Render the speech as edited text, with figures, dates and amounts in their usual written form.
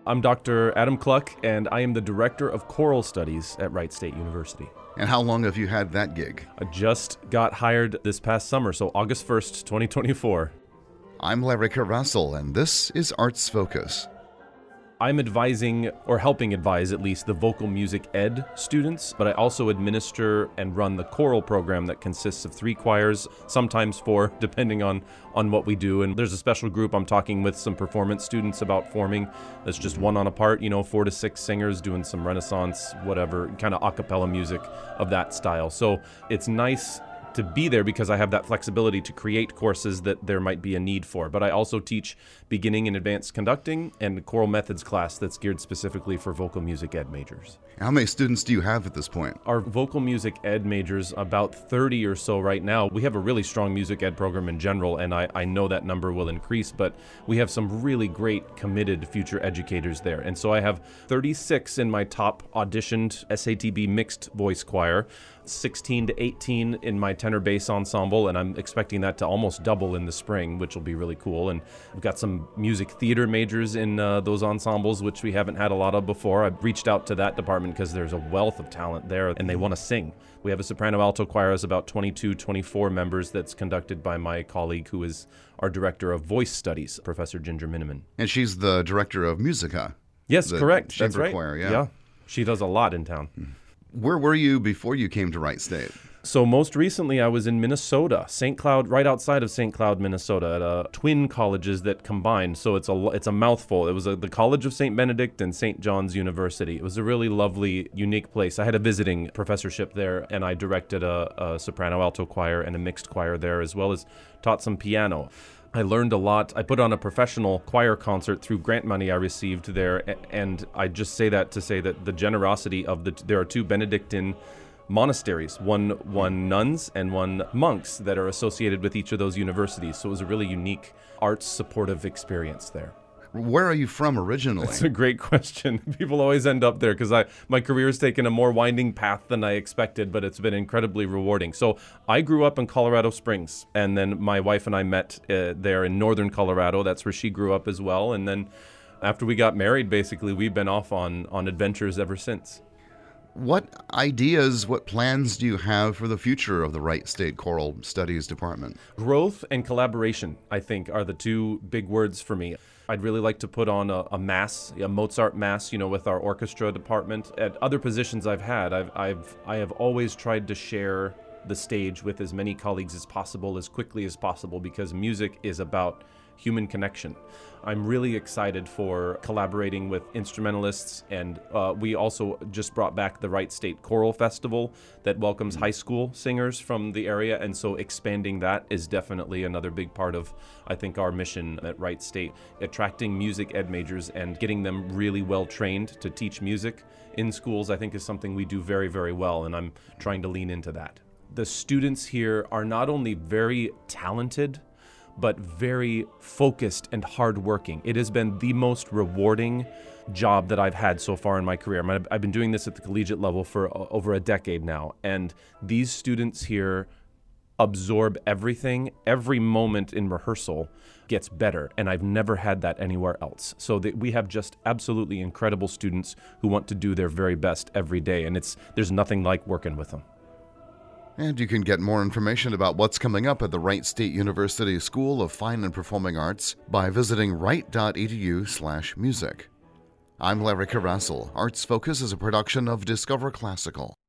I'm Dr. Adam Cluck, and I am the Director of Choral Studies at Wright State University. And how long have you had that gig? I just got hired this past summer, so August 1st, 2024. I'm Larry Carrassel, and this is Arts Focus. I'm advising, or helping advise at least, the vocal music ed students, but I also administer and run the choral program that consists of 3 choirs, sometimes 4, depending on what we do. And there's a special group I'm talking with some performance students about forming. That's just one on a part, 4 to 6 singers doing some Renaissance, whatever, kind of a cappella music of that style. So it's nice to be there because I have that flexibility to create courses that there might be a need for. But I also teach beginning and advanced conducting and a choral methods class that's geared specifically for vocal music ed majors. How many students do you have at this point? Our vocal music ed majors, about 30 or so right now. We have a really strong music ed program in general, and I know that number will increase, but we have some really great committed future educators there. And so I have 36 in my top auditioned SATB mixed voice choir, 16 to 18 in my tenor bass ensemble, and I'm expecting that to almost double in the spring, which will be really cool. And we've got some music theater majors in those ensembles, which we haven't had a lot of before. I've reached out to that department because there's a wealth of talent there, and they want to sing. We have a soprano alto choir that's about 22, 24 members that's conducted by my colleague who is our director of voice studies, Professor Ginger Miniman. And she's the director of Musica. Yes, correct. That's right. Choir, yeah. She does a lot in town. Where were you before you came to Wright State? So most recently I was in Minnesota, St. Cloud, right outside of St. Cloud, Minnesota, at twin colleges that combined. So it's a mouthful. It was the College of St. Benedict and St. John's University. It was a really lovely, unique place. I had a visiting professorship there, and I directed a soprano alto choir and a mixed choir there, as well as taught some piano. I learned a lot. I put on a professional choir concert through grant money I received there, and I just say that to say that the generosity of there are 2 Benedictine monasteries, one nuns and one monks that are associated with each of those universities. So it was a really unique arts supportive experience there. Where are you from originally? That's a great question. People always end up there because my career has taken a more winding path than I expected, but it's been incredibly rewarding. So I grew up in Colorado Springs, and then my wife and I met there in northern Colorado. That's where she grew up as well. And then after we got married, basically, we've been off on adventures ever since. What ideas, what plans do you have for the future of the Wright State Choral Studies Department? Growth and collaboration, I think, are the 2 big words for me. I'd really like to put on a mass, a Mozart mass, with our orchestra department. At other positions I've had, I have always tried to share the stage with as many colleagues as possible, as quickly as possible, because music is about human connection. I'm really excited for collaborating with instrumentalists, and we also just brought back the Wright State Choral Festival that welcomes high school singers from the area, and so expanding that is definitely another big part of, I think, our mission at Wright State. Attracting music ed majors and getting them really well trained to teach music in schools, I think, is something we do very, very well, and I'm trying to lean into that. The students here are not only very talented, but very focused and hardworking. It has been the most rewarding job that I've had so far in my career. I've been doing this at the collegiate level for over a decade now, and these students here absorb everything. Every moment in rehearsal gets better, and I've never had that anywhere else. So we have just absolutely incredible students who want to do their very best every day, and there's nothing like working with them. And you can get more information about what's coming up at the Wright State University School of Fine and Performing Arts by visiting wright.edu/music. I'm Larry Carrassel. Arts Focus is a production of Discover Classical.